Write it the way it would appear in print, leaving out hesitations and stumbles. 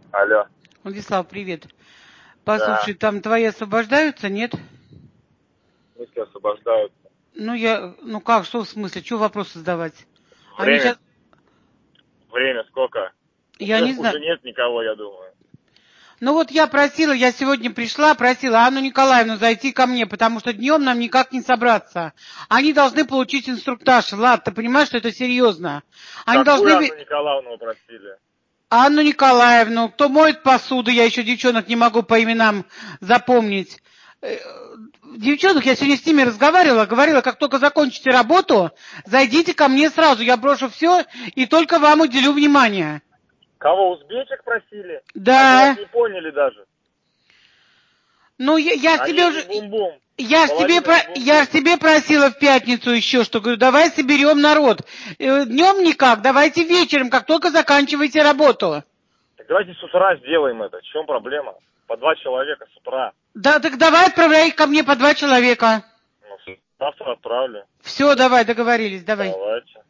Алло. Владислав, привет. Да. Послушай, там твои освобождаются, нет? Мысли освобождаются. Ну как, что в смысле? Чего вопросы задавать? Они Время, сейчас, время сколько? я не знаю. Уже нет никого, я думаю. Ну вот я просила, я сегодня просила Анну Николаевну зайти ко мне, потому что днем нам никак не собраться. Они должны получить инструктаж. Влад, ты понимаешь, что это серьезно? Они Какую должны... Анну Николаевну просили? Анну Николаевну, кто моет посуду, я еще девчонок не могу по именам запомнить. Девчонок, я сегодня с ними разговаривала, говорила, как только закончите работу, зайдите ко мне сразу, я брошу все и только вам уделю внимание. Кого, узбечек просили? Они Да. вас не поняли даже. Ну, я ж тебе Они не уже... бум-бум. Я ж Половина не бум-бум. тебе просила в пятницу еще, что говорю, давай соберем народ. Днем никак, давайте вечером, как только заканчиваете работу. Так давайте с утра сделаем это. В чем проблема? По 2 человека с утра. Да, так давай отправляй их ко мне по 2 человека. Ну, завтра отправлю. Все, давай, договорились, давай. Давайте.